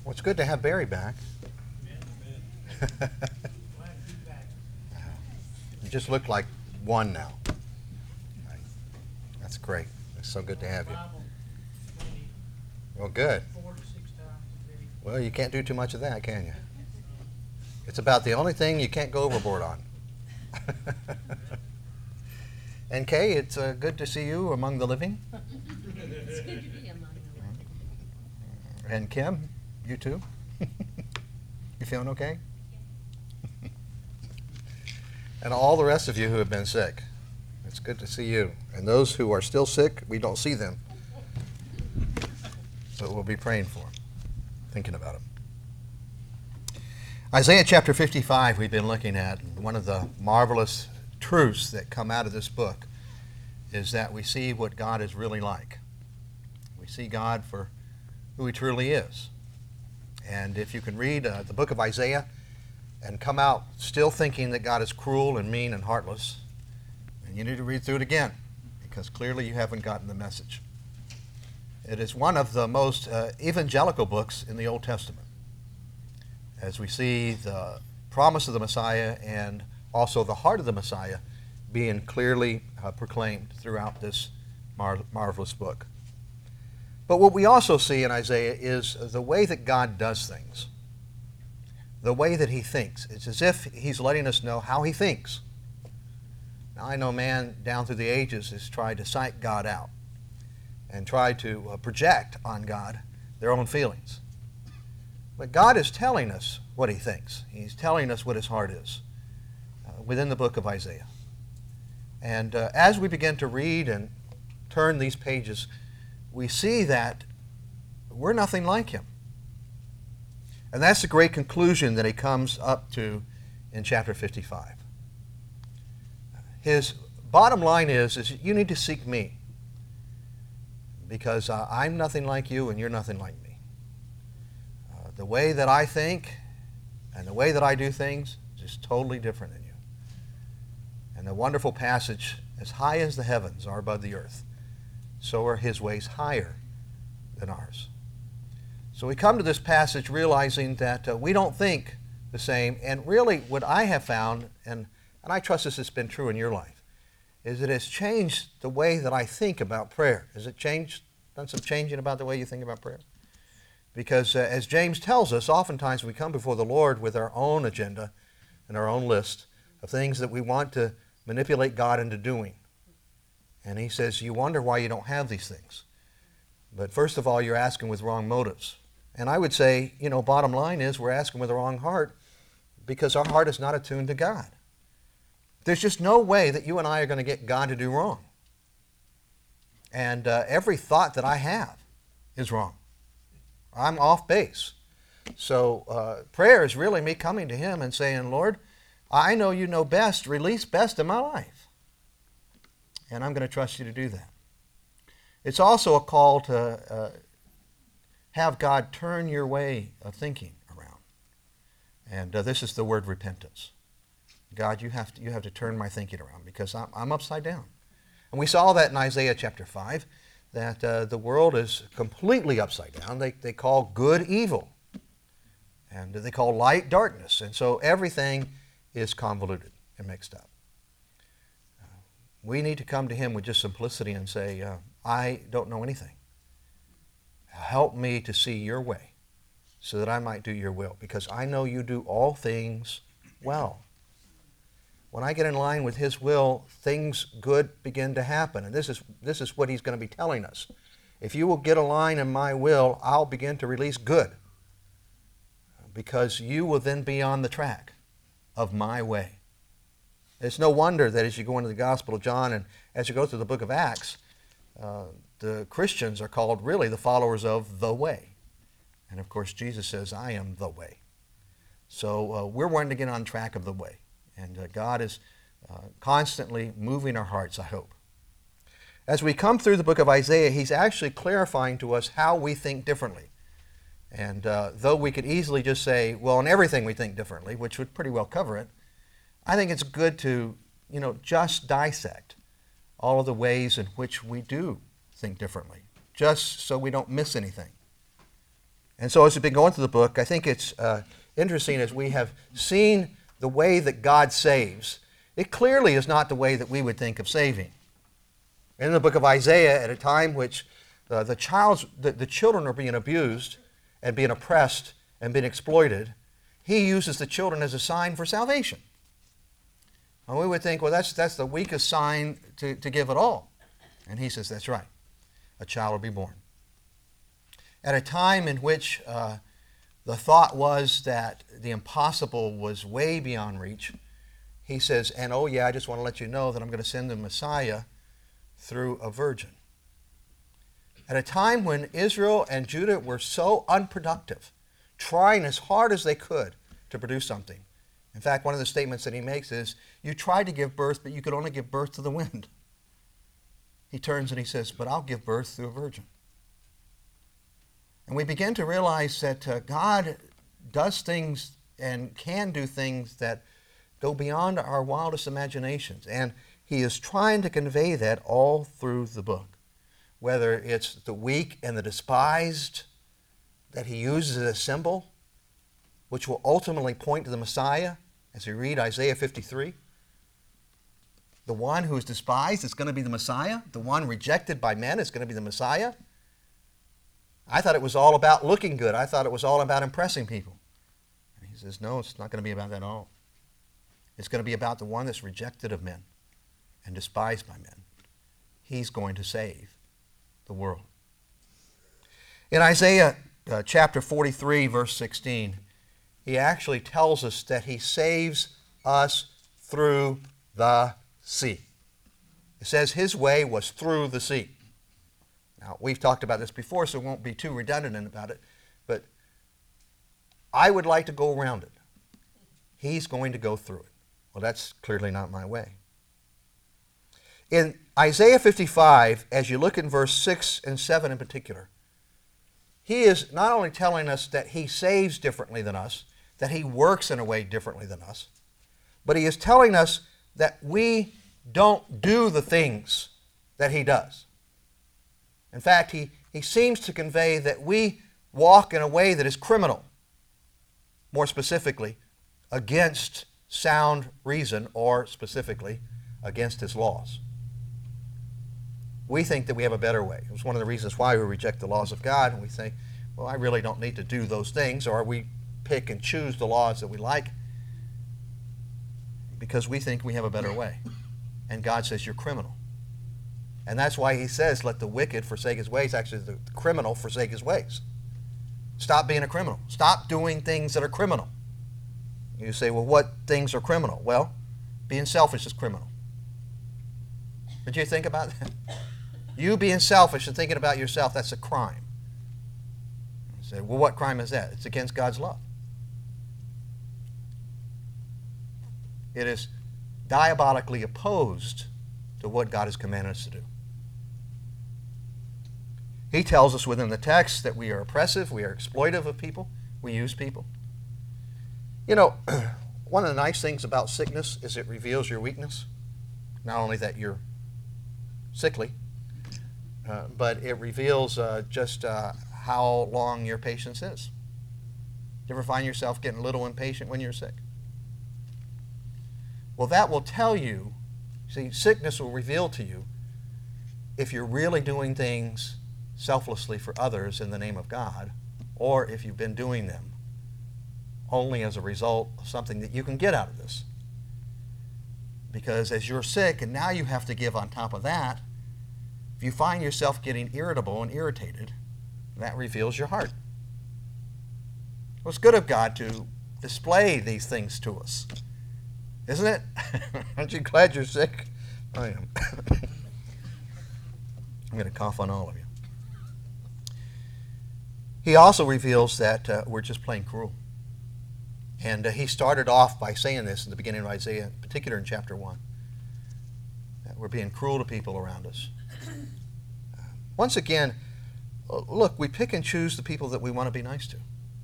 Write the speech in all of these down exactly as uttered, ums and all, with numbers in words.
Well, it's good to have Barry back. You just look like one now. That's great. It's so good to have you. Well, good. Well, you can't do too much of that, can you? It's about the only thing you can't go overboard on. And Kay, it's uh, good to see you among the living. It's good to be among the living. And Kim, you too? You feeling okay? And all the rest of you who have been sick, it's good to see you. And those who are still sick, we don't see them. So we'll be praying for them, thinking about them. Isaiah chapter fifty-five we've been looking at. One of the marvelous truths that come out of this book is that we see what God is really like. We see God for who He truly is. And if you can read uh, the book of Isaiah and come out still thinking that God is cruel and mean and heartless, then you need to read through it again, because clearly you haven't gotten the message. It is one of the most uh, evangelical books in the Old Testament, as we see the promise of the Messiah and also the heart of the Messiah being clearly uh, proclaimed throughout this mar- marvelous book. But what we also see in Isaiah is the way that God does things, the way that He thinks. It's as if He's letting us know how He thinks. Now, I know man down through the ages has tried to psych God out and tried to uh, project on God their own feelings. But God is telling us what He thinks. He's telling us what His heart is uh, within the book of Isaiah. And uh, as we begin to read and turn these pages, we see that we're nothing like Him. And that's the great conclusion that He comes up to in chapter fifty-five. His bottom line is, is you need to seek me, because uh, I'm nothing like you and you're nothing like me. Uh, the way that I think and the way that I do things is just totally different than you. And the wonderful passage, as high as the heavens are above the earth, so are His ways higher than ours. So we come to this passage realizing that uh, we don't think the same. And really what I have found, and, and I trust this has been true in your life, is it has changed the way that I think about prayer. Has it changed, done some changing about the way you think about prayer? Because uh, as James tells us, oftentimes we come before the Lord with our own agenda and our own list of things that we want to manipulate God into doing. And He says, you wonder why you don't have these things. But first of all, you're asking with wrong motives. And I would say, you know, bottom line is we're asking with the wrong heart, because our heart is not attuned to God. There's just no way that you and I are going to get God to do wrong. And uh, every thought that I have is wrong. I'm off base. So uh, prayer is really me coming to Him and saying, Lord, I know You know best, release best in my life. And I'm going to trust You to do that. It's also a call to uh, have God turn your way of thinking around. And uh, this is the word repentance. God, you have to, you have to turn my thinking around, because I'm, I'm upside down. And we saw that in Isaiah chapter five, that uh, the world is completely upside down. They, they call good evil, and they call light darkness. And so everything is convoluted and mixed up. Uh, we need to come to Him with just simplicity and say, uh, I don't know anything. Help me to see Your way so that I might do Your will, because I know You do all things well. When I get in line with His will, things good begin to happen. And this is, this is what He's going to be telling us. If you will get a line in my will, I'll begin to release good, because you will then be on the track of my way. It's no wonder that as you go into the Gospel of John and as you go through the book of Acts, uh, the Christians are called really the followers of the way. And of course, Jesus says, I am the way. So uh, we're wanting to get on track of the way. And uh, God is uh, constantly moving our hearts, I hope. As we come through the book of Isaiah, He's actually clarifying to us how we think differently. And uh, though we could easily just say, well, in everything we think differently, which would pretty well cover it, I think it's good to, you know, just dissect all of the ways in which we do think differently, just so we don't miss anything. And so as we've been going through the book, I think it's uh, interesting as we have seen the way that God saves. It clearly is not the way that we would think of saving. In the book of Isaiah, at a time which uh, the, child's, the, the children are being abused and being oppressed and being exploited, he uses the children as a sign for salvation. And we would think, well, that's, that's the weakest sign to, to give at all. And he says, that's right. A child will be born. At a time in which uh, the thought was that the impossible was way beyond reach, he says, and oh yeah, I just want to let you know that I'm going to send the Messiah through a virgin. At a time when Israel and Judah were so unproductive, trying as hard as they could to produce something. In fact, one of the statements that he makes is, you tried to give birth, but you could only give birth to the wind. He turns and he says, but I'll give birth through a virgin. And we begin to realize that uh, God does things and can do things that go beyond our wildest imaginations. And he is trying to convey that all through the book. Whether it's the weak and the despised that he uses as a symbol, which will ultimately point to the Messiah, as we read Isaiah fifty-three. The one who is despised is going to be the Messiah. The one rejected by men is going to be the Messiah. I thought it was all about looking good. I thought it was all about impressing people. And he says, no, it's not going to be about that at all. It's going to be about the one that's rejected of men and despised by men. He's going to save the world. In Isaiah uh, chapter forty-three, verse sixteen, he actually tells us that he saves us through the sea. It says his way was through the sea. Now, we've talked about this before, so it won't be too redundant about it, but I would like to go around it. He's going to go through it. Well, that's clearly not my way. In Isaiah fifty-five, as you look in verse six and seven in particular, he is not only telling us that he saves differently than us, that he works in a way differently than us, but he is telling us that we don't do the things that he does. In fact, he, he seems to convey that we walk in a way that is criminal, more specifically, against sound reason, or specifically, against his laws. We think that we have a better way. It was one of the reasons why we reject the laws of God, and we say, well, I really don't need to do those things, or we pick and choose the laws that we like because we think we have a better way. And God says, you're criminal. And that's why he says, let the wicked forsake his ways. Actually, the criminal forsake his ways. Stop being a criminal. Stop doing things that are criminal. You say, well, what things are criminal? Well, being selfish is criminal. Did you think about that? You being selfish and thinking about yourself, that's a crime. You say, well, what crime is that? It's against God's love. It is diabolically opposed to what God has commanded us to do. He tells us within the text that we are oppressive, we are exploitive of people, we use people. You know, one of the nice things about sickness is it reveals your weakness. Not only that you're sickly, uh, but it reveals uh, just uh, how long your patience is. You ever find yourself getting a little impatient when you're sick? Well, that will tell you, see, sickness will reveal to you if you're really doing things selflessly for others in the name of God, or if you've been doing them only as a result of something that you can get out of this. Because as you're sick and now you have to give on top of that, if you find yourself getting irritable and irritated, that reveals your heart. Well, it's good of God to display these things to us, isn't it? Aren't you glad you're sick? I am. I'm going to cough on all of you. He also reveals that uh, we're just plain cruel. And uh, he started off by saying this in the beginning of Isaiah, in particular in chapter one, that we're being cruel to people around us. Uh, once again, uh, look, we pick and choose the people that we want to be nice to.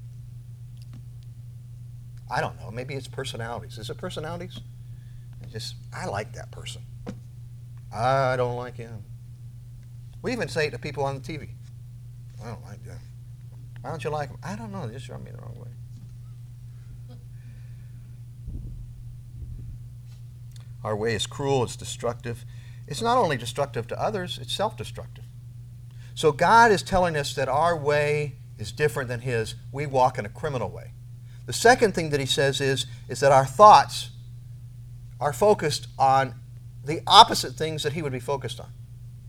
I don't know, maybe it's personalities. Is it personalities? It's just, I like that person. I don't like him. We even say it to people on the T V. I don't like them. Why don't you like them? I don't know. They just rub me the wrong way. Our way is cruel. It's destructive. It's not only destructive to others, it's self-destructive. So God is telling us that our way is different than his. We walk in a criminal way. The second thing that he says is, is that our thoughts are focused on the opposite things that he would be focused on.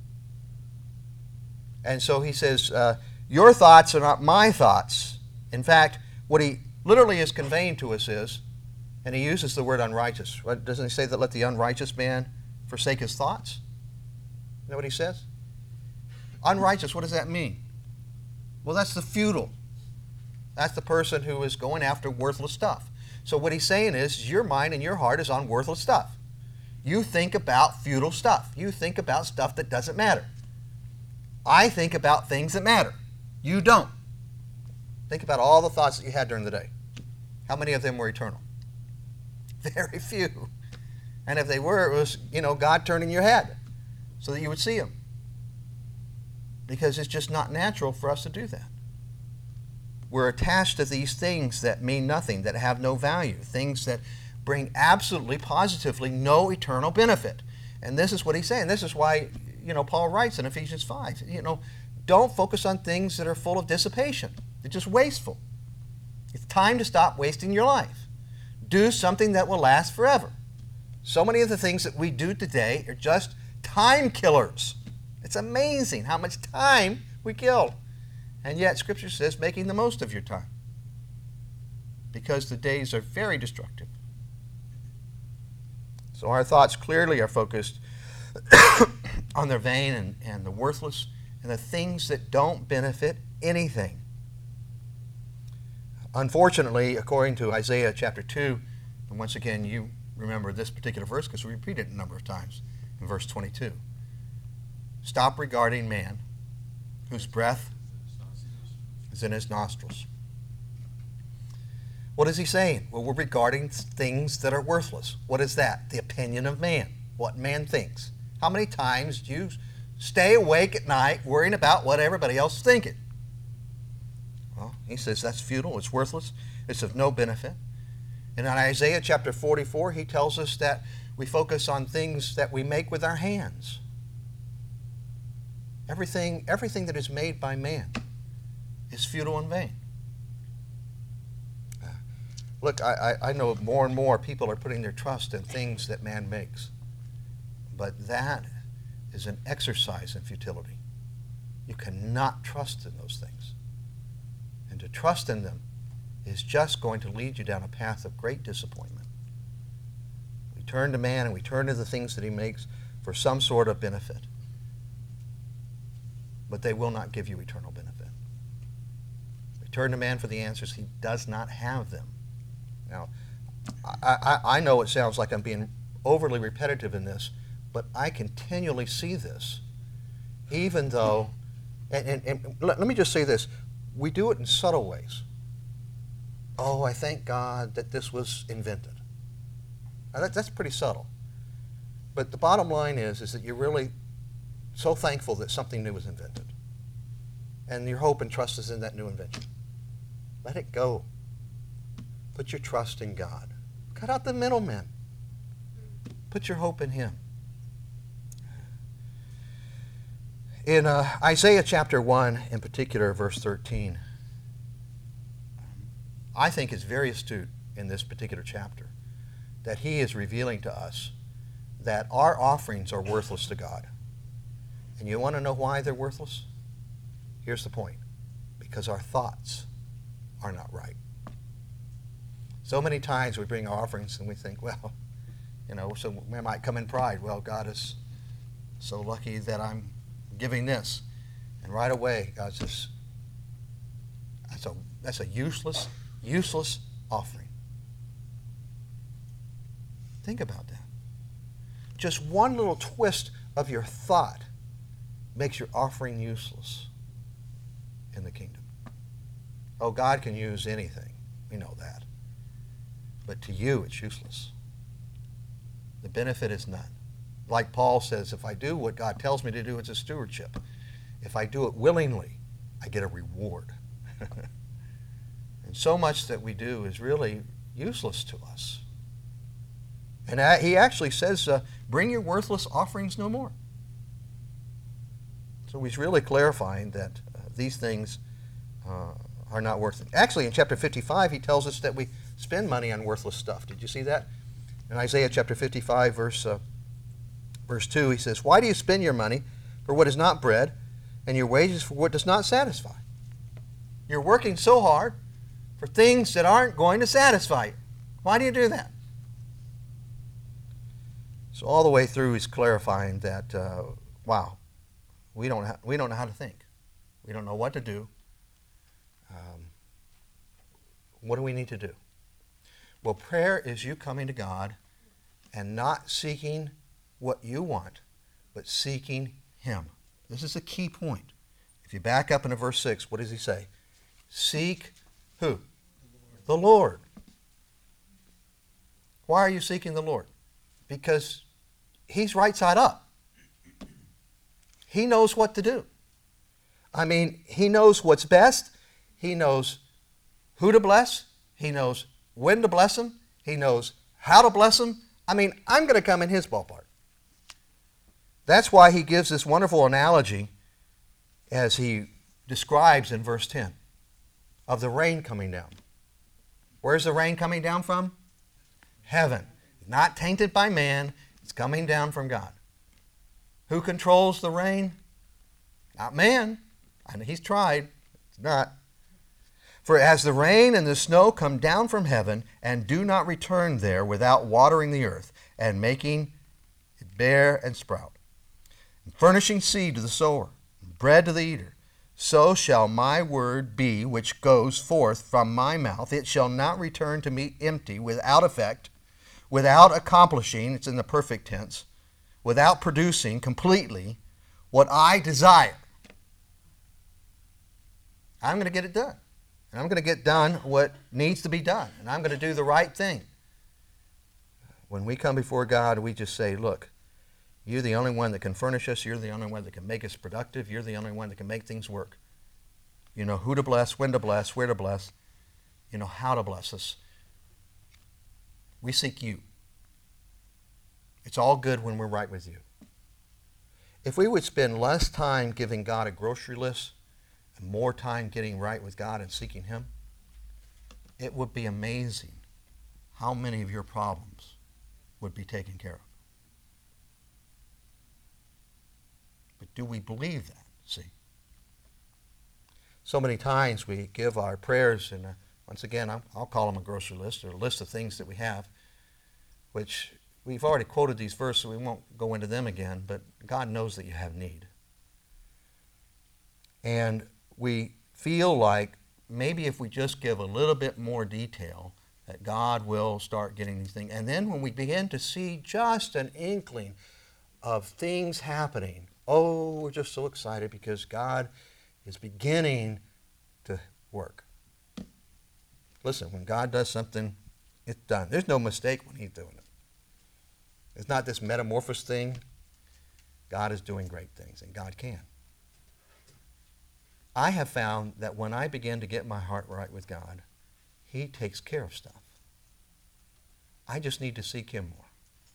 And so he says, uh, your thoughts are not my thoughts. In fact, what he literally is conveying to us is, and he uses the word unrighteous. What, doesn't he say that let the unrighteous man forsake his thoughts? Is that what he says? Unrighteous, what does that mean? Well, that's the futile. That's the person who is going after worthless stuff. So what he's saying is, your mind and your heart is on worthless stuff. You think about futile stuff. You think about stuff that doesn't matter. I think about things that matter. You don't. Think about all the thoughts that you had during the day. How many of them were eternal? Very few. And if they were, it was, you know, God turning your head so that you would see them. Because it's just not natural for us to do that. We're attached to these things that mean nothing, that have no value, things that bring absolutely, positively no eternal benefit. And this is what he's saying. This is why, you know, Paul writes in Ephesians five, you know, don't focus on things that are full of dissipation. They're just wasteful. It's time to stop wasting your life. Do something that will last forever. So many of the things that we do today are just time killers. It's amazing how much time we kill. And yet Scripture says making the most of your time. Because the days are very destructive. So our thoughts clearly are focused on the vain and, and the worthless and the things that don't benefit anything. Unfortunately, according to Isaiah chapter two, and once again you remember this particular verse because we repeat it a number of times in verse twenty-two. Stop regarding man whose breath is in his nostrils. What is he saying? Well, we're regarding things that are worthless. What is that? The opinion of man. What man thinks. How many times do you stay awake at night worrying about what everybody else is thinking? Well, he says that's futile, it's worthless, it's of no benefit. And in Isaiah chapter forty-four, he tells us that we focus on things that we make with our hands. Everything, everything that is made by man is futile and vain. Uh, look, I, I, I know more and more people are putting their trust in things that man makes. But that is an exercise in futility. You cannot trust in those things. And to trust in them is just going to lead you down a path of great disappointment. We turn to man and we turn to the things that he makes for some sort of benefit. But they will not give you eternal benefit. We turn to man for the answers. He does not have them. Now, I, I, I know it sounds like I'm being overly repetitive in this, but I continually see this, even though, and, and, and let, let me just say this, we do it in subtle ways. Oh, I thank God that this was invented. Now that, that's pretty subtle. But the bottom line is, is that you're really so thankful that something new was invented. And your hope and trust is in that new invention. Let it go. Put your trust in God. Cut out the middlemen. Put your hope in him. In uh, Isaiah chapter one, in particular, verse thirteen, I think it's very astute in this particular chapter that he is revealing to us that our offerings are worthless to God. And you want to know why they're worthless? Here's the point. Because our thoughts are not right. So many times we bring our offerings and we think, well, you know, so we might come in pride. Well, God is so lucky that I'm giving this. And right away, God says, that's a, that's a useless, useless offering. Think about that. Just one little twist of your thought makes your offering useless in the kingdom. Oh, God can use anything. We know that. But to you, it's useless. The benefit is none. Like Paul says, if I do what God tells me to do, it's a stewardship. If I do it willingly, I get a reward. And so much that we do is really useless to us. And uh, he actually says, uh, bring your worthless offerings no more. So he's really clarifying that uh, these things uh, are not worth it. Actually, in chapter fifty-five, he tells us that we spend money on worthless stuff. Did you see that? In Isaiah chapter fifty-five, verse, uh, verse two, he says, why do you spend your money for what is not bread, and your wages for what does not satisfy? You're working so hard for things that aren't going to satisfy you. Why do you do that? So all the way through, he's clarifying that, uh, wow, we don't, ha- we don't know how to think. We don't know what to do. Um, what do we need to do? Well, prayer is you coming to God and not seeking what you want, but seeking Him. This is a key point. If you back up into verse six, what does he say? Seek who? The Lord. Why are you seeking the Lord? Because He's right side up. He knows what to do. I mean, He knows what's best. He knows who to bless. He knows when to bless them. He knows how to bless them. I mean, I'm going to come in His ballpark. That's why He gives this wonderful analogy as He describes in verse ten of the rain coming down. Where's the rain coming down from? Heaven. Not tainted by man. It's coming down from God. Who controls the rain? Not man. I know he's tried. It's not. For as the rain and the snow come down from heaven and do not return there without watering the earth and making it bear and sprout, and furnishing seed to the sower, and bread to the eater, so shall my word be which goes forth from my mouth. It shall not return to me empty, without effect, without accomplishing, it's in the perfect tense, without producing completely what I desire. I'm going to get it done. And I'm going to get done what needs to be done. And I'm going to do the right thing. When we come before God, we just say, look, you're the only one that can furnish us. You're the only one that can make us productive. You're the only one that can make things work. You know who to bless, when to bless, where to bless. You know how to bless us. We seek you. It's all good when we're right with you. If we would spend less time giving God a grocery list and more time getting right with God and seeking Him, it would be amazing how many of your problems would be taken care of. But do we believe that? See? So many times we give our prayers, and once again, I'll, I'll call them a grocery list, or a list of things that we have, which we've already quoted these verses, so we won't go into them again, but God knows that you have need. And we feel like maybe if we just give a little bit more detail, that God will start getting these things. And then when we begin to see just an inkling of things happening, oh, we're just so excited because God is beginning to work. Listen, when God does something, it's done. There's no mistake when He's doing it. It's not this metamorphosis thing. God is doing great things, and God can. I have found that when I begin to get my heart right with God, He takes care of stuff. I just need to seek Him more.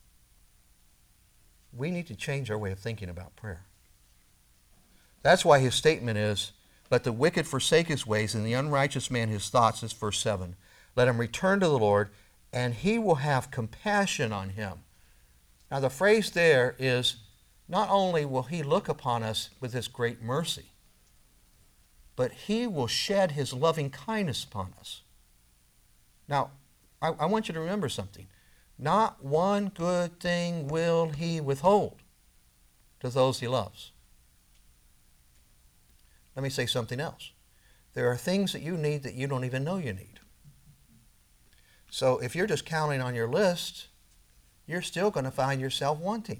We need to change our way of thinking about prayer. That's why His statement is, let the wicked forsake his ways and the unrighteous man his thoughts, is verse seven. Let him return to the Lord, and He will have compassion on him. Now the phrase there is, not only will He look upon us with His great mercy, but He will shed His loving kindness upon us. Now, I, I want you to remember something. Not one good thing will He withhold to those He loves. Let me say something else. There are things that you need that you don't even know you need. So if you're just counting on your list, you're still going to find yourself wanting.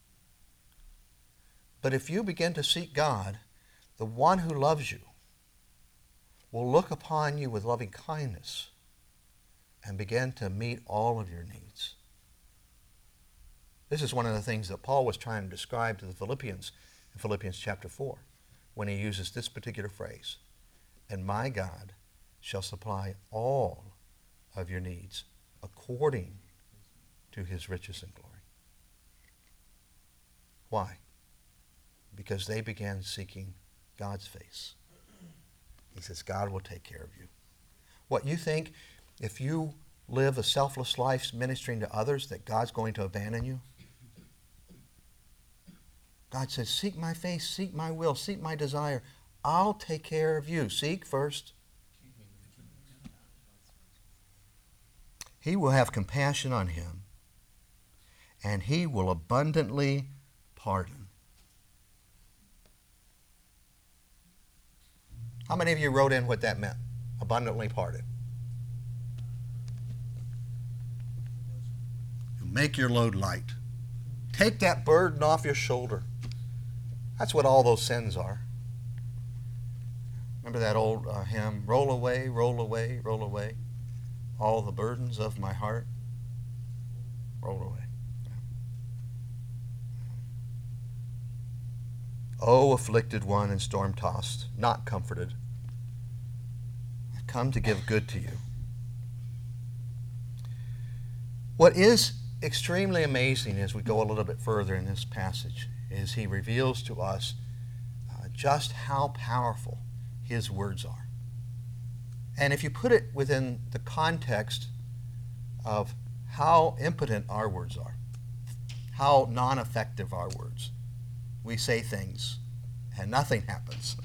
But if you begin to seek God, the one who loves you will look upon you with loving kindness and begin to meet all of your needs. This is one of the things that Paul was trying to describe to the Philippians in Philippians chapter four when he uses this particular phrase. and my God shall supply all of your needs according to his riches and glory. Why? Because they began seeking God's face. He says, God will take care of you. What, you think if you live a selfless life ministering to others that God's going to abandon you? God says, seek my face, seek my will, seek my desire. I'll take care of you. Seek first. He will have compassion on him, and he will abundantly pardon. How many of you wrote in what that meant? Abundantly pardon. Make your load light. Take that burden off your shoulder. That's what all those sins are. Remember that old uh, hymn, roll away, roll away, roll away, all the burdens of my heart, roll away. Oh, afflicted one and storm-tossed, not comforted, I've come to give good to you. What is extremely amazing as we go a little bit further in this passage is he reveals to us uh, just how powerful his words are. And if you put it within the context of how impotent our words are, how non-effective our words, we say things and nothing happens.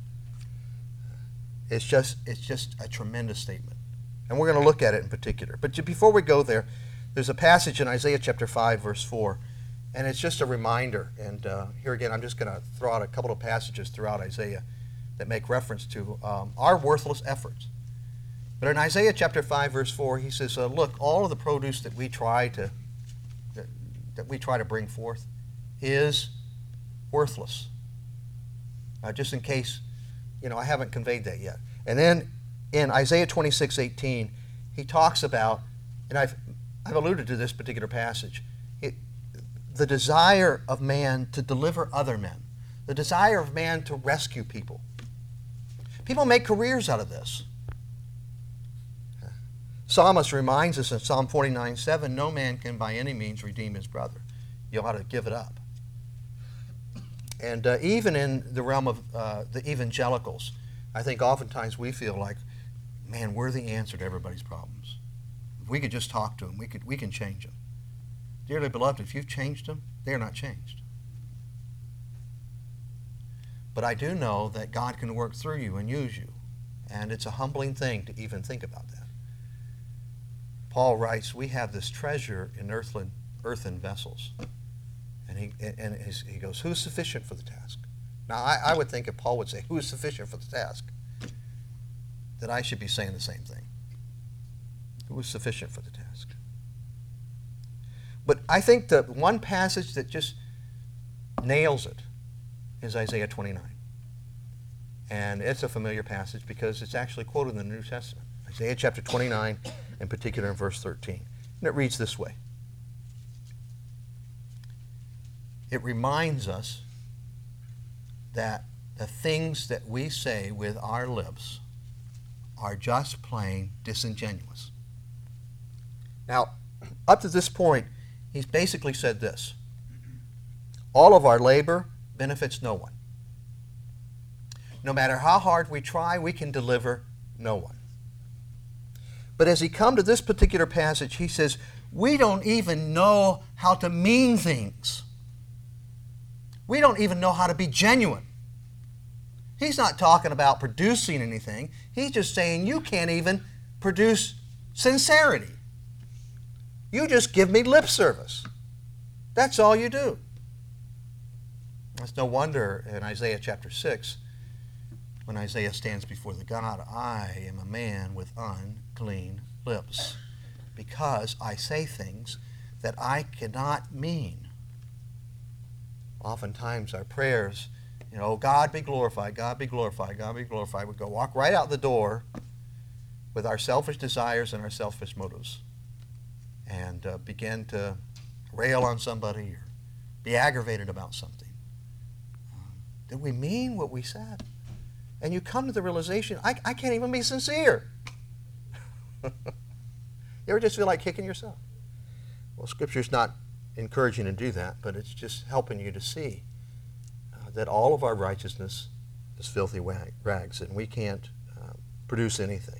It's just, it's just a tremendous statement. And we're going to look at it in particular. But before we go there, there's a passage in Isaiah chapter five, verse four, and it's just a reminder. And uh, here again, I'm just going to throw out a couple of passages throughout Isaiah that make reference to um, our worthless efforts. But in Isaiah chapter five, verse four, he says, uh, look, all of the produce that we try to that, that we try to bring forth is worthless. Uh, just in case, you know, I haven't conveyed that yet. And then in Isaiah twenty-six, eighteen, he talks about, and I've I've alluded to this particular passage, it, the desire of man to deliver other men, the desire of man to rescue people. People make careers out of this. Psalmist reminds us in Psalm forty-nine, seven, no man can by any means redeem his brother. You ought to give it up. And uh, even in the realm of uh, the evangelicals, I think oftentimes we feel like, man, we're the answer to everybody's problems. If we could just talk to them, we could we can change them. Dearly beloved, if you've changed them, they're not changed. But I do know that God can work through you and use you. And it's a humbling thing to even think about that. Paul writes, we have this treasure in earthen, earthen vessels. And he and he goes, who is sufficient for the task? Now, I, I would think if Paul would say, who is sufficient for the task, that I should be saying the same thing. Who is sufficient for the task? But I think the one passage that just nails it is Isaiah twenty-nine. And it's a familiar passage because it's actually quoted in the New Testament. Isaiah chapter twenty-nine, in particular in verse thirteen. And it reads this way. It reminds us that the things that we say with our lips are just plain disingenuous. Now, up to this point, he's basically said this. All of our labor benefits no one. No matter how hard we try, we can deliver no one. But as he comes to this particular passage, he says, we don't even know how to mean things. We don't even know how to be genuine. He's not talking about producing anything. He's just saying you can't even produce sincerity. You just give me lip service. That's all you do. It's no wonder in Isaiah chapter six, when Isaiah stands before the God, I am a man with unclean lips, because I say things that I cannot mean. Oftentimes our prayers, you know, God be glorified, God be glorified, God be glorified. We go walk right out the door with our selfish desires and our selfish motives and uh, begin to rail on somebody or be aggravated about something. Um, did we mean what we said? And you come to the realization, I, I can't even be sincere. You ever just feel like kicking yourself? Well, Scripture's not encouraging you to do that, but it's just helping you to see uh, that all of our righteousness is filthy wag- rags, and we can't uh, produce anything.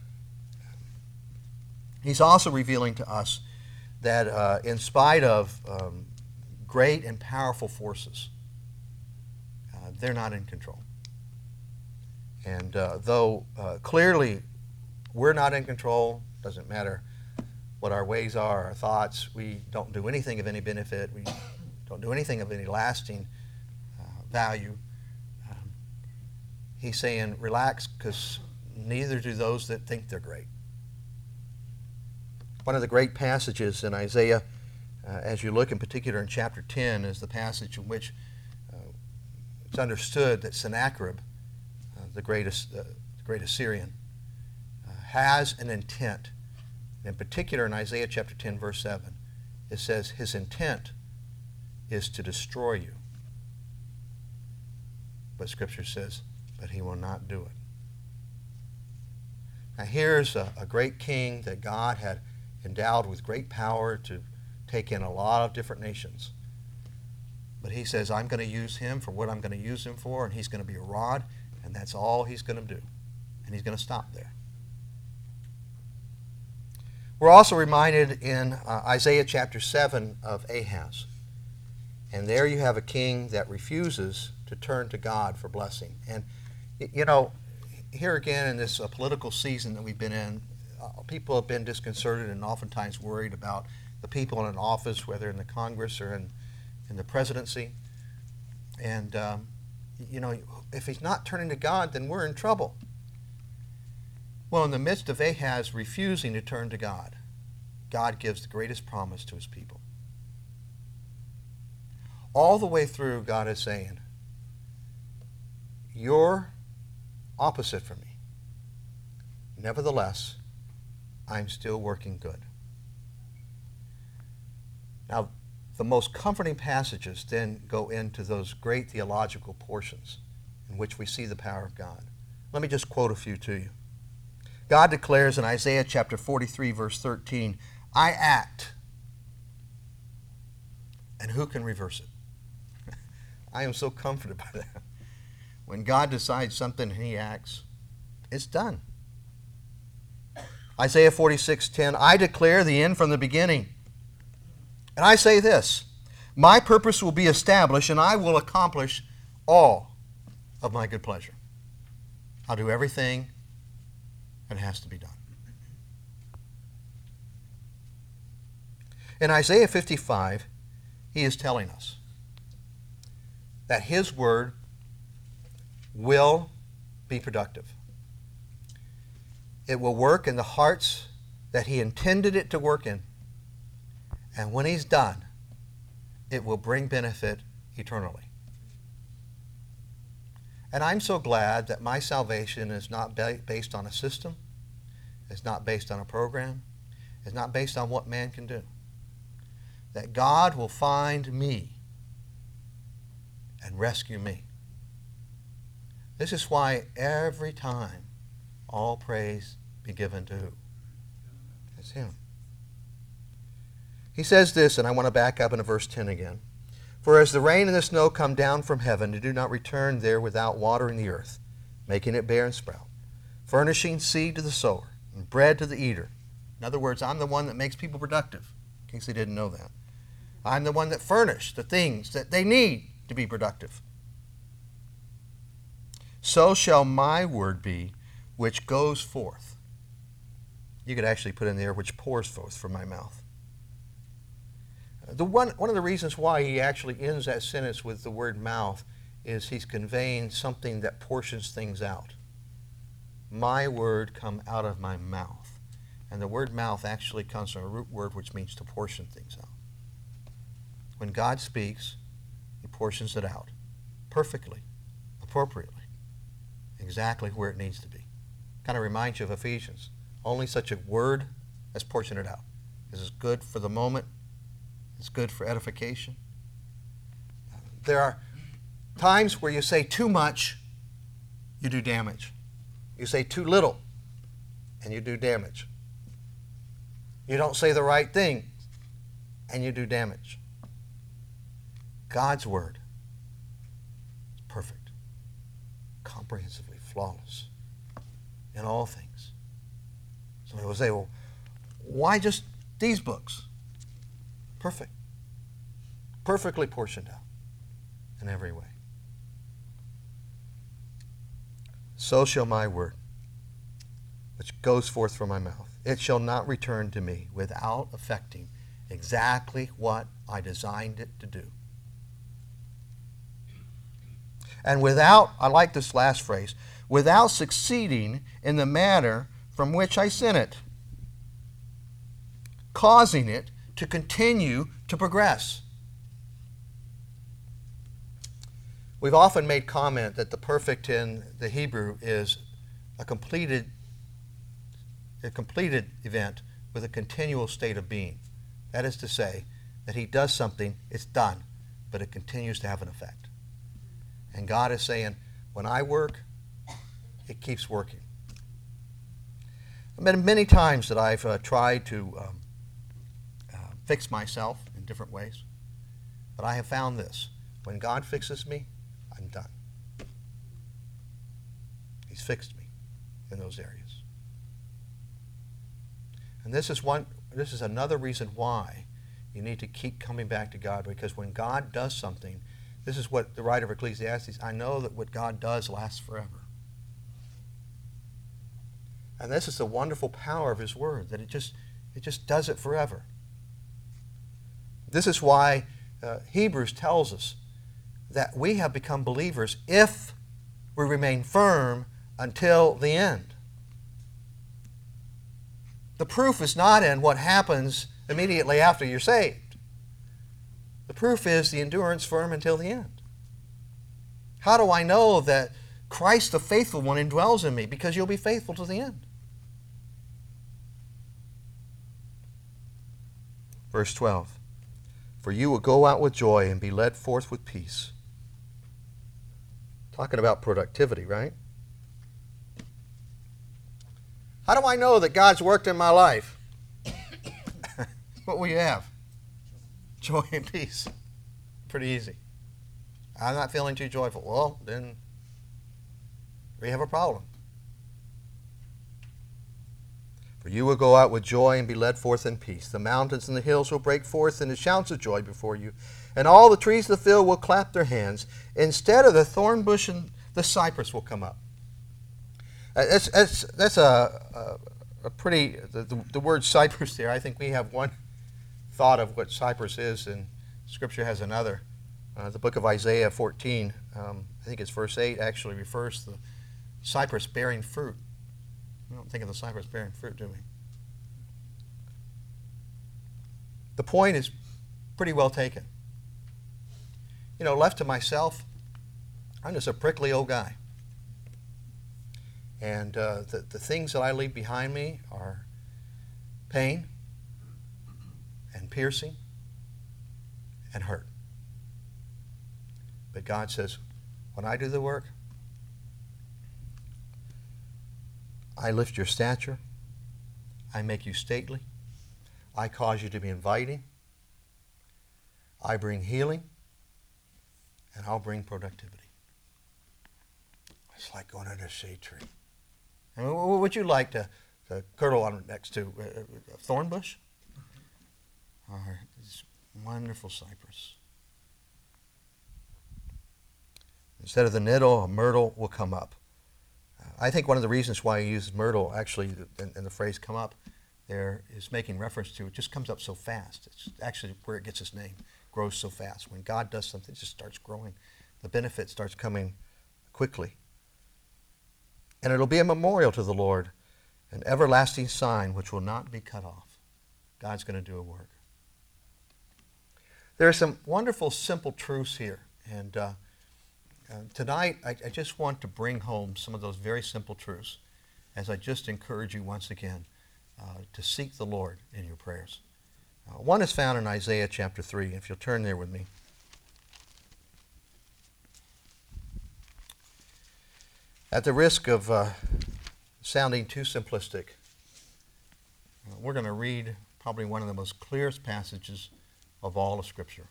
He's also revealing to us that uh, in spite of um, great and powerful forces, uh, they're not in control. And uh, though uh, clearly we're not in control, doesn't matter what our ways are, our thoughts, we don't do anything of any benefit, we don't do anything of any lasting uh, value. Um, he's saying, relax, because neither do those that think they're great. One of the great passages in Isaiah, uh, as you look in particular in chapter ten, is the passage in which uh, it's understood that Sennacherib, uh, the greatest, uh, the great Assyrian, uh, has an intent. And in particular, in Isaiah chapter ten, verse seven, it says his intent is to destroy you. But Scripture says, but he will not do it. Now here's a, a great king that God had endowed with great power to take in a lot of different nations. But he says, I'm going to use him for what I'm going to use him for, and he's going to be a rod, and that's all he's going to do. And he's going to stop there. We're also reminded in uh, Isaiah chapter seven of Ahaz. And there you have a king that refuses to turn to God for blessing. And, you know, here again in this uh, political season that we've been in, uh, people have been disconcerted and oftentimes worried about the people in office, whether in the Congress or in, in the presidency. And, um, you know, if he's not turning to God, then we're in trouble. Well, in the midst of Ahaz refusing to turn to God, God gives the greatest promise to his people. All the way through, God is saying, you're opposite from me. Nevertheless, I'm still working good. Now, the most comforting passages then go into those great theological portions in which we see the power of God. Let me just quote a few to you. God declares in Isaiah chapter forty-three, verse thirteen, I act, and who can reverse it? I am so comforted by that. When God decides something and he acts, it's done. Isaiah forty-six ten, I declare the end from the beginning. And I say this, my purpose will be established and I will accomplish all of my good pleasure. I'll do everything that has to be done. In Isaiah fifty-five, he is telling us that his word will be productive. It will work in the hearts that he intended it to work in. And when he's done, it will bring benefit eternally. And I'm so glad that my salvation is not ba- based on a system, it's not based on a program, it's not based on what man can do. That God will find me and rescue me. This is why every time all praise be given to who? It's him. He says this, and I want to back up into verse ten again. For as the rain and the snow come down from heaven, and do not return there without watering the earth, making it bear and sprout, furnishing seed to the sower, and bread to the eater. In other words, I'm the one that makes people productive, in case they didn't know that. I'm the one that furnished the things that they need to be productive. So shall my word be, which goes forth. You could actually put in there, which pours forth from my mouth. The one, one of the reasons why he actually ends that sentence with the word mouth is he's conveying something that portions things out. My word come out of my mouth. And the word mouth actually comes from a root word which means to portion things out. When God speaks, he portions it out perfectly, appropriately, exactly where it needs to be. Kind of reminds you of Ephesians. Only such a word as portion it out. This is good for the moment. It's good for edification. There are times where you say too much, you do damage. You say too little, and you do damage. You don't say the right thing, and you do damage. God's word is perfect, comprehensively flawless in all things. Somebody will say, well, why just these books? Perfect. Perfectly portioned out in every way. So shall my word, which goes forth from my mouth, it shall not return to me without effecting exactly what I designed it to do. And without, I like this last phrase, without succeeding in the manner from which I sent it, causing it to continue to progress. We've often made comment that the perfect in the Hebrew is a completed, a completed event with a continual state of being. That is to say, that he does something, it's done, but it continues to have an effect. And God is saying, when I work, it keeps working. There have been many times that I've uh, tried to um, uh, fix myself in different ways, but I have found this. When God fixes me, I'm done. He's fixed me in those areas. And this is one, this is another reason why you need to keep coming back to God, because when God does something, this is what the writer of Ecclesiastes, I know that what God does lasts forever. And this is the wonderful power of his word, that it just, it just does it forever. This is why uh, Hebrews tells us that we have become believers if we remain firm until the end. The proof is not in what happens immediately after you're saved. The proof is the endurance firm until the end. How do I know that Christ the faithful one indwells in me? Because you'll be faithful to the end. Verse twelve. For you will go out with joy and be led forth with peace. Talking about productivity, right? How do I know that God's worked in my life? What will you have? Joy and peace. Pretty easy. I'm not feeling too joyful. Well, then we have a problem. For you will go out with joy and be led forth in peace. The mountains and the hills will break forth in the shouts of joy before you, and all the trees of the field will clap their hands. Instead of the thorn bush and the cypress will come up. That's, that's, that's a, a, a pretty, the, the, the word cypress there, I think we have one thought of what cypress is, and Scripture has another. Uh, the book of Isaiah fourteen, um, I think it's verse eight, actually refers to the cypress bearing fruit. We don't think of the cypress bearing fruit, do we? The point is pretty well taken. You know, left to myself, I'm just a prickly old guy. And uh, the, the things that I leave behind me are pain and piercing and hurt. But God says, when I do the work, I lift your stature, I make you stately, I cause you to be inviting, I bring healing, and I'll bring productivity. It's like going under a shade tree. I mean, what would you like to, to girdle on next to? A thorn bush? Or this wonderful cypress? Instead of the nettle, a myrtle will come up. I think one of the reasons why he uses myrtle, actually, in, in the phrase come up, there is making reference to it just comes up so fast. It's actually where it gets its name, grows so fast. When God does something, it just starts growing. The benefit starts coming quickly. And it'll be a memorial to the Lord, an everlasting sign which will not be cut off. God's going to do a work. There are some wonderful, simple truths here. And uh, uh, tonight, I, I just want to bring home some of those very simple truths as I just encourage you once again uh, to seek the Lord in your prayers. Uh, one is found in Isaiah chapter three, if you'll turn there with me. At the risk of uh, sounding too simplistic, uh, we're going to read probably one of the most clearest passages of all of Scripture.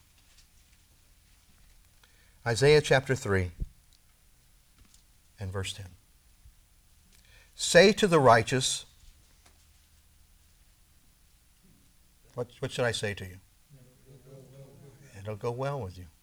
Isaiah chapter three and verse ten. Say to the righteous, what, what should I say to you? It'll go well with you.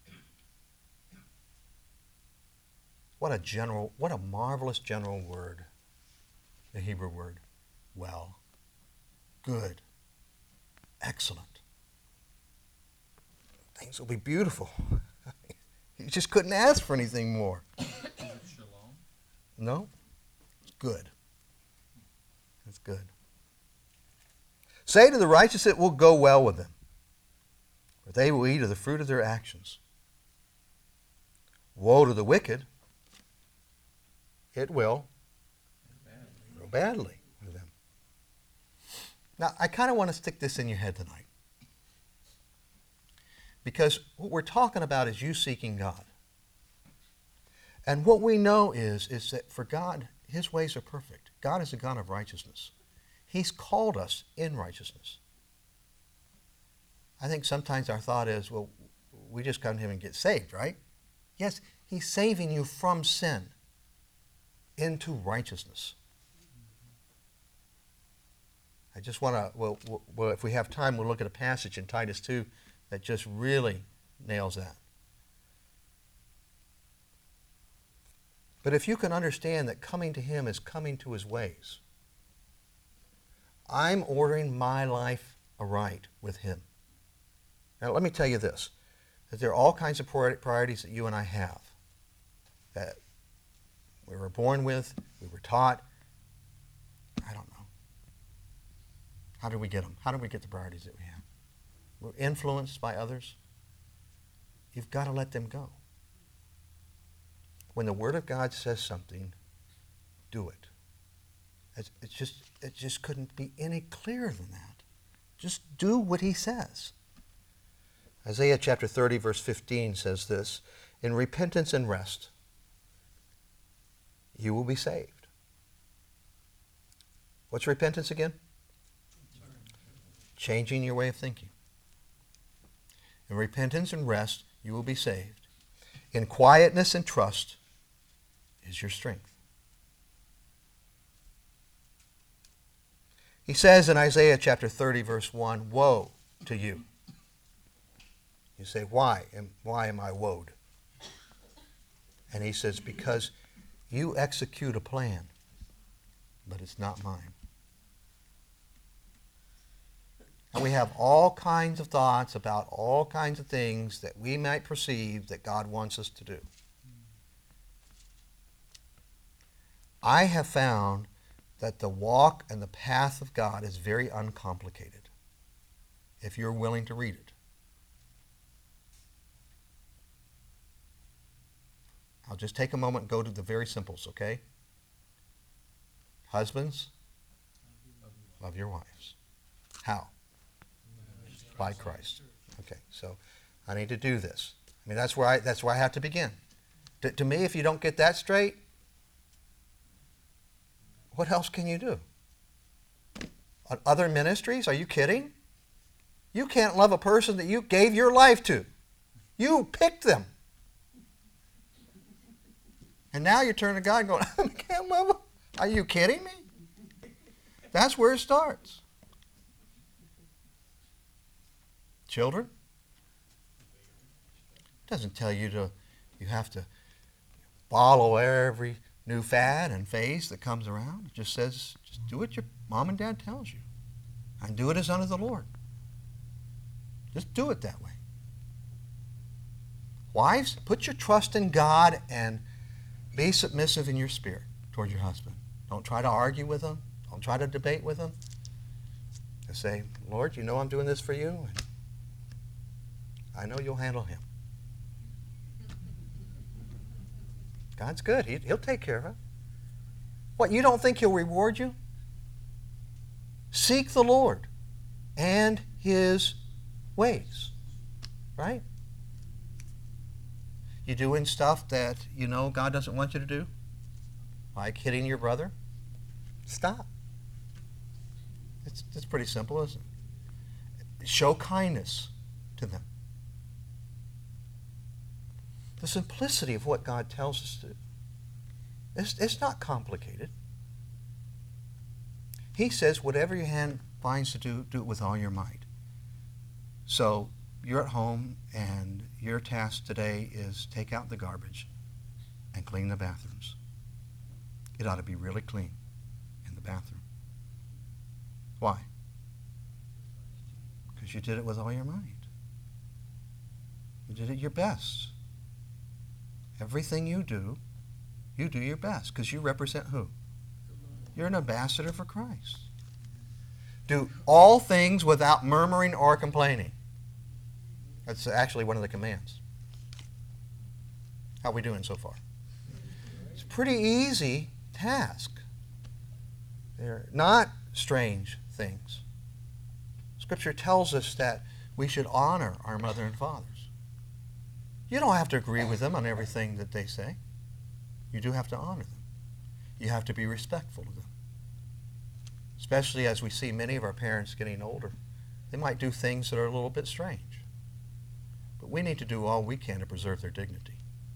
What a general, what a marvelous general word, the Hebrew word, well, good, excellent. Things will be beautiful. You just couldn't ask for anything more. Is it shalom? No, it's good. It's good. Say to the righteous, it will go well with them, for they will eat of the fruit of their actions. Woe to the wicked, it will go badly with them. Now, I kind of want to stick this in your head tonight, because what we're talking about is you seeking God. And what we know is, is that for God, His ways are perfect. God is a God of righteousness. He's called us in righteousness. I think sometimes our thought is, well, we just come to Him and get saved, right? Yes, He's saving you from sin into righteousness. I just want to, well, well, if we have time, we'll look at a passage in Titus two that just really nails that. But if you can understand that coming to Him is coming to His ways, I'm ordering my life aright with Him. Now let me tell you this, that there are all kinds of priorities that you and I have that we were born with, we were taught. I don't know. How did we get them? How did we get the priorities that we have? We're influenced by others. You've got to let them go. When the Word of God says something, do it. It's, it's just, it just couldn't be any clearer than that. Just do what He says. Isaiah chapter thirty, verse fifteen says this, in repentance and rest, you will be saved. What's repentance again? Changing your way of thinking. In repentance and rest, you will be saved. In quietness and trust is your strength. He says in Isaiah chapter thirty, verse one, woe to you. You say, why? Am, why am I woed? And he says, because you execute a plan, but it's not mine. And we have all kinds of thoughts about all kinds of things that we might perceive that God wants us to do. I have found that the walk and the path of God is very uncomplicated if you're willing to read it. I'll just take a moment and go to the very simples, okay? Husbands, love your wives. How? By Christ. Okay, so I need to do this. I mean, that's where I, that's where I have to begin. To, to me, if you don't get that straight, what else can you do? Other ministries? Are you kidding? You can't love a person that you gave your life to. You picked them. And now you're turning to God and going, I can't love them. Are you kidding me? That's where it starts. Children? It doesn't tell you to, you have to follow every new fad and phase that comes around. It just says, just do what your mom and dad tells you. And do it as unto the Lord. Just do it that way. Wives, put your trust in God and be submissive in your spirit toward your husband. Don't try to argue with him. Don't try to debate with him. Just say, Lord, you know I'm doing this for you. And I know you'll handle him. God's good. He, he'll take care of it. What, you don't think He'll reward you? Seek the Lord and His ways. Right? You doing stuff that you know God doesn't want you to do? like hitting your brother, stop. It's, it's pretty simple, isn't it? Show kindness to them. The simplicity of what God tells us to do. It's, it's not complicated. He says, whatever your hand finds to do, do it with all your might. So you're at home and your task today is take out the garbage and clean the bathrooms. It ought to be really clean in the bathroom. Why? Because you did it with all your might. You did it your best. Everything you do, you do your best because you represent who? You're an ambassador for Christ. Do all things without murmuring or complaining. That's actually one of the commands. How are we doing so far? It's a pretty easy task. They're not strange things. Scripture tells us that we should honor our mother and fathers. You don't have to agree with them on everything that they say. You do have to honor them. You have to be respectful of them. Especially as we see many of our parents getting older. They might do things that are a little bit strange. But we need to do all we can to preserve their dignity.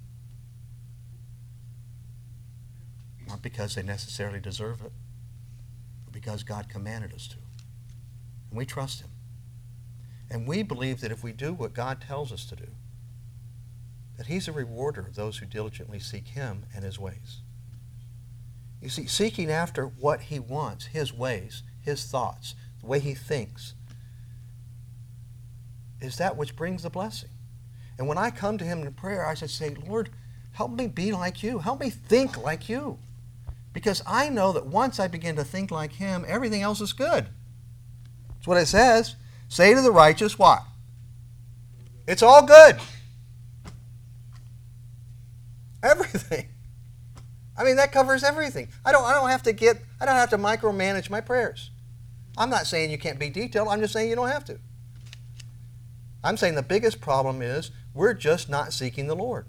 Not because they necessarily deserve it, but because God commanded us to. And we trust Him. And we believe that if we do what God tells us to do, that He's a rewarder of those who diligently seek Him and His ways. You see, seeking after what He wants, His ways, His thoughts, the way He thinks, is that which brings the blessing. And when I come to Him in prayer, I should say, Lord, help me be like You. Help me think like You. Because I know that once I begin to think like Him, everything else is good. That's what it says. Say to the righteous, what? It's all good. Everything. I mean, that covers everything. I don't, I don't have to get, I don't have to micromanage my prayers. I'm not saying you can't be detailed. I'm just saying you don't have to. I'm saying the biggest problem is we're just not seeking the Lord.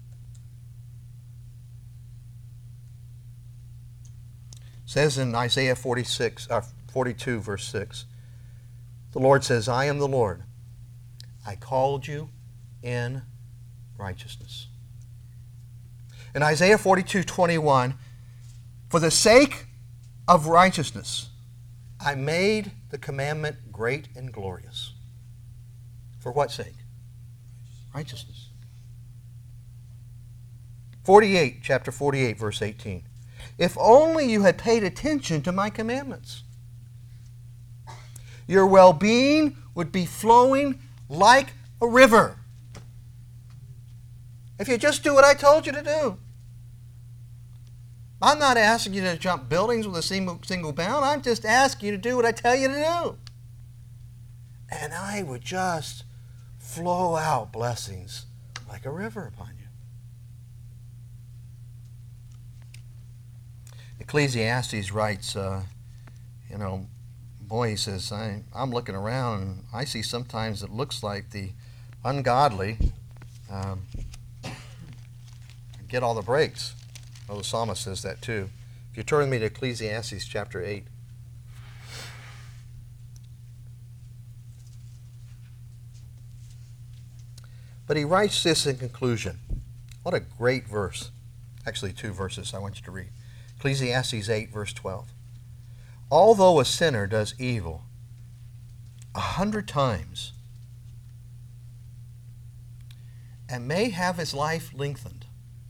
It says in Isaiah forty-six, uh, forty-two, verse six, the Lord says, I am the Lord. I called you in righteousness. In Isaiah forty-two, twenty-one, for the sake of righteousness, I made the commandment great and glorious. For what sake? Righteousness. forty-eight, chapter forty-eight, verse eighteen. If only you had paid attention to my commandments, your well-being would be flowing like a river. If you just do what I told you to do. I'm not asking you to jump buildings with a single, single bound. I'm just asking you to do what I tell you to do. And I would just flow out blessings like a river upon you. Ecclesiastes writes, uh, you know, boy, he says, I, I'm looking around and I see sometimes it looks like the ungodly um, get all the breaks. Well, the psalmist says that too. If you turn with me to Ecclesiastes chapter eight. But he writes this in conclusion. What a great verse. Actually, two verses I want you to read. Ecclesiastes eight, verse twelve. Although a sinner does evil a hundred times and may have his life lengthened.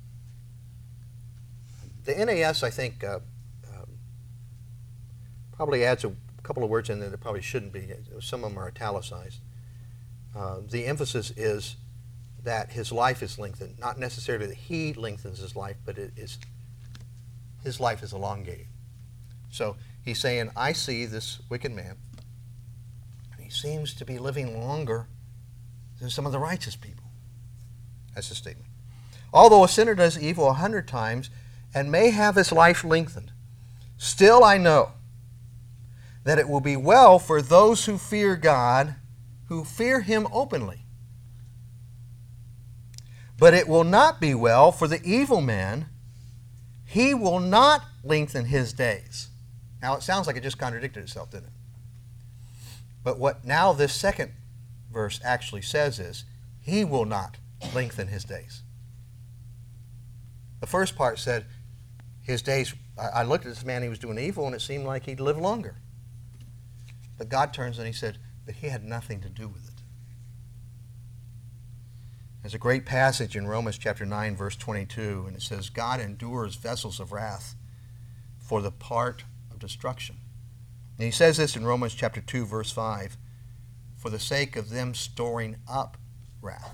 The N A S, I think, uh, uh, probably adds a couple of words in there that probably shouldn't be. Some of them are italicized. Uh, the emphasis is that his life is lengthened. Not necessarily that he lengthens his life, but it is his life is elongated. So he's saying, I see this wicked man, and he seems to be living longer than some of the righteous people. That's his statement. Although a sinner does evil a hundred times and may have his life lengthened, still I know that it will be well for those who fear God, who fear Him openly. But it will not be well for the evil man. He will not lengthen his days. Now it sounds like it just contradicted itself, didn't it? But what now this second verse actually says is, he will not lengthen his days. The first part said, his days, I, I looked at this man, he was doing evil, and it seemed like he'd live longer. But God turns and he said, but he had nothing to do with it. There's a great passage in Romans chapter nine, verse twenty-two, and it says, God endures vessels of wrath for the part of destruction. And he says this in Romans chapter two, verse five, for the sake of them storing up wrath.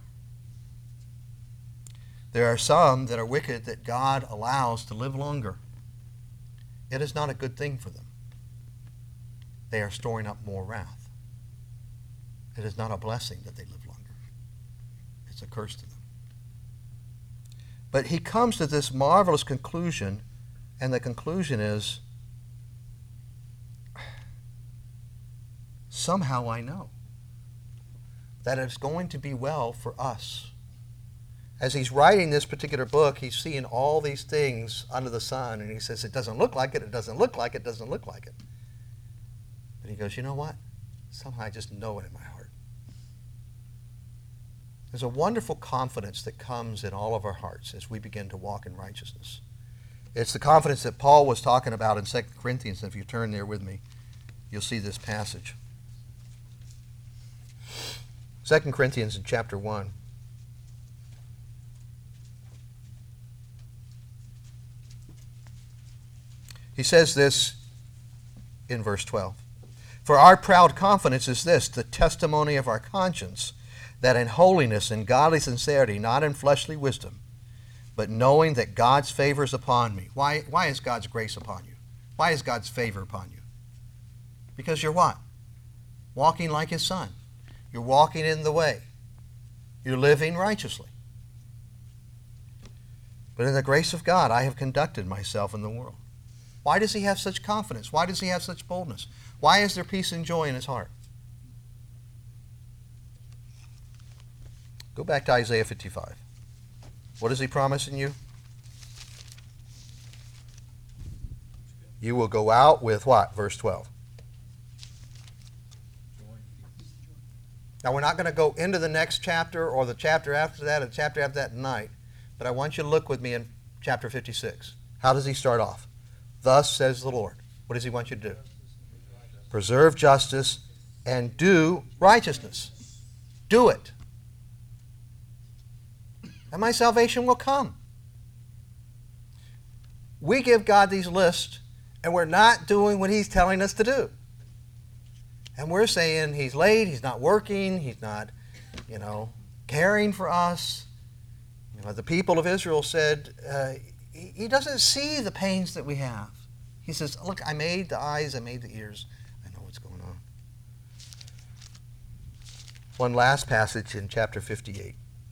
There are some that are wicked that God allows to live longer. It is not a good thing for them. They are storing up more wrath. It is not a blessing that they live longer. It's a curse to them. But he comes to this marvelous conclusion, and the conclusion is, somehow I know that it's going to be well for us. As he's writing this particular book, he's seeing all these things under the sun, and he says, it doesn't look like it, it doesn't look like it, it doesn't look like it. But he goes, you know what? Somehow I just know it in my heart. There's a wonderful confidence that comes in all of our hearts as we begin to walk in righteousness. It's the confidence that Paul was talking about in Second Corinthians. If you turn there with me, you'll see this passage. Second Corinthians in chapter one. He says this in verse twelve. For our proud confidence is this, the testimony of our conscience, that in holiness and godly sincerity, not in fleshly wisdom, but knowing that God's favor is upon me. Why, why is God's grace upon you? Why is God's favor upon you? Because you're what? Walking like his son. You're walking in the way. You're living righteously. But in the grace of God, I have conducted myself in the world. Why does he have such confidence? Why does he have such boldness? Why is there peace and joy in his heart? Go back to Isaiah fifty-five. What is he promising you? You will go out with what? Verse twelve. Now we're not going to go into the next chapter or the chapter after that or the chapter after that tonight, but I want you to look with me in chapter fifty-six. How does he start off? Thus says the Lord. What does he want you to do? Preserve justice and do righteousness. Do it. And my salvation will come. We give God these lists, and we're not doing what he's telling us to do. And we're saying he's late, he's not working, he's not, you know, caring for us. You know, the people of Israel said, uh, he, he doesn't see the pains that we have. He says, look, I made the eyes, I made the ears. I know what's going on. One last passage in chapter fifty-eight.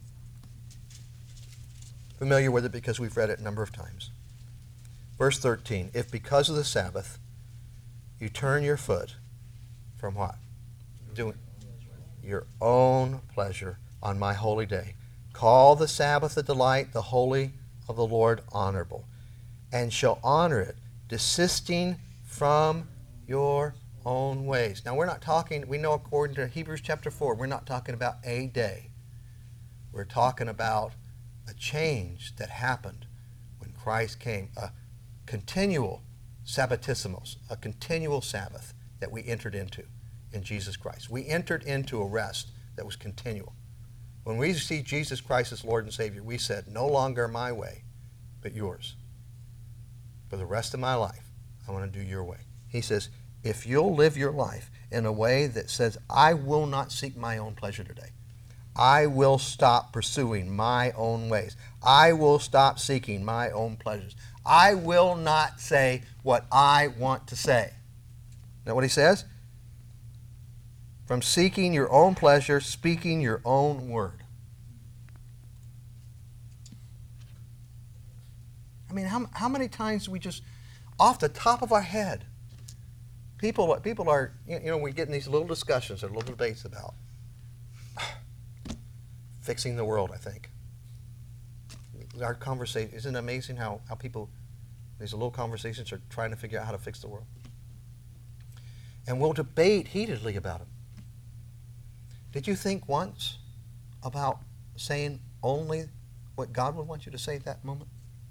Familiar with it because we've read it a number of times. Verse thirteen, if because of the Sabbath you turn your foot from what? Doing your own pleasure on my holy day. Call the Sabbath a delight, the holy of the Lord honorable, and shall honor it, desisting from your own ways. Now we're not talking, we know according to Hebrews chapter four, we're not talking about a day. We're talking about a change that happened when Christ came, a continual sabbatismos, a continual Sabbath that we entered into in Jesus Christ. We entered into a rest that was continual. When we see Jesus Christ as Lord and Savior, we said, no longer my way, but yours. For the rest of my life, I want to do your way. He says, if you'll live your life in a way that says, I will not seek my own pleasure today. I will stop pursuing my own ways. I will stop seeking my own pleasures. I will not say what I want to say. Is that what he says? From seeking your own pleasure, speaking your own word. I mean, how, how many times do we just, off the top of our head, people, people are, you know, we get in these little discussions or little debates about fixing the world, I think. Our conversation, isn't it amazing how, how people, these little conversations are trying to figure out how to fix the world? And we'll debate heatedly about them. Did you think once about saying only what God would want you to say at that moment?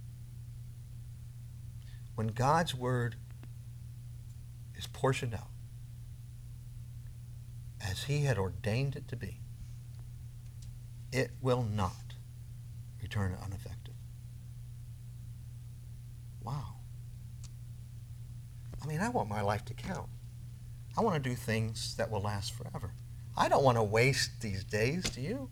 When God's word is portioned out as he had ordained it to be, it will not return ineffective. Wow. I mean, I want my life to count. I want to do things that will last forever. I don't want to waste these days, do you?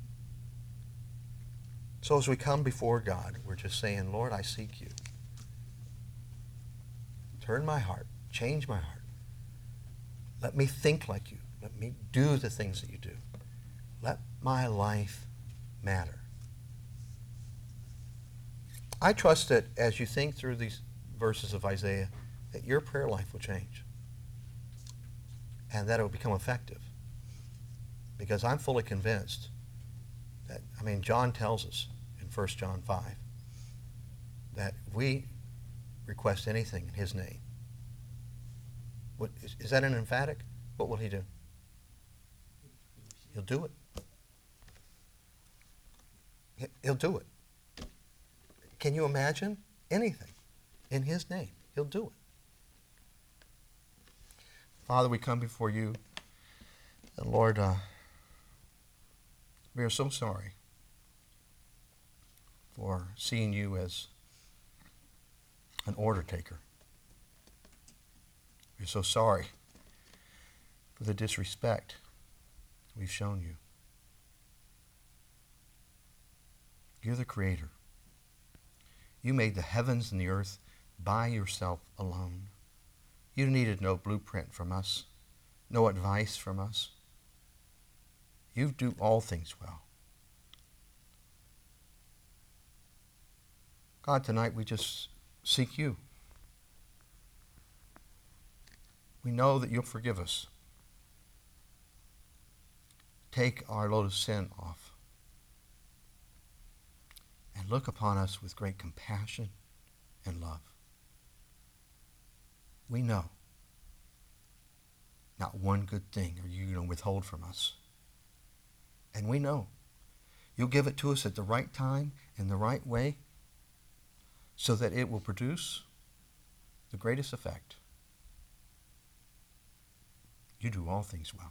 So as we come before God, we're just saying, Lord, I seek you. Turn my heart. Change my heart. Let me think like you. Let me do the things that you do. Let my life matter. I trust that as you think through these verses of Isaiah, that your prayer life will change and that it will become effective. Because I'm fully convinced that, I mean, John tells us in First John five that if we request anything in his name, what, is, is that an emphatic? What will he do? He'll do it. He- He'll do it. Can you imagine anything in his name? He'll do it. Father, we come before you, and Lord, uh, we are so sorry for seeing you as an order taker. We're so sorry for the disrespect we've shown you. You're the creator. You made the heavens and the earth by yourself alone. You needed no blueprint from us, no advice from us. You do all things well. God, tonight we just seek you. We know that you'll forgive us. Take our load of sin off. And look upon us with great compassion and love. We know not one good thing are you going to withhold from us. And we know you'll give it to us at the right time and the right way so that it will produce the greatest effect. You do all things well.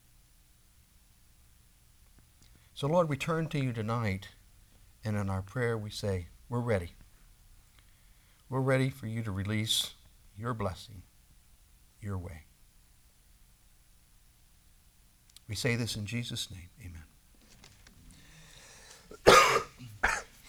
So, Lord, we turn to you tonight, and in our prayer we say, we're ready. We're ready for you to release your blessing your way. We say this in Jesus' name. Amen.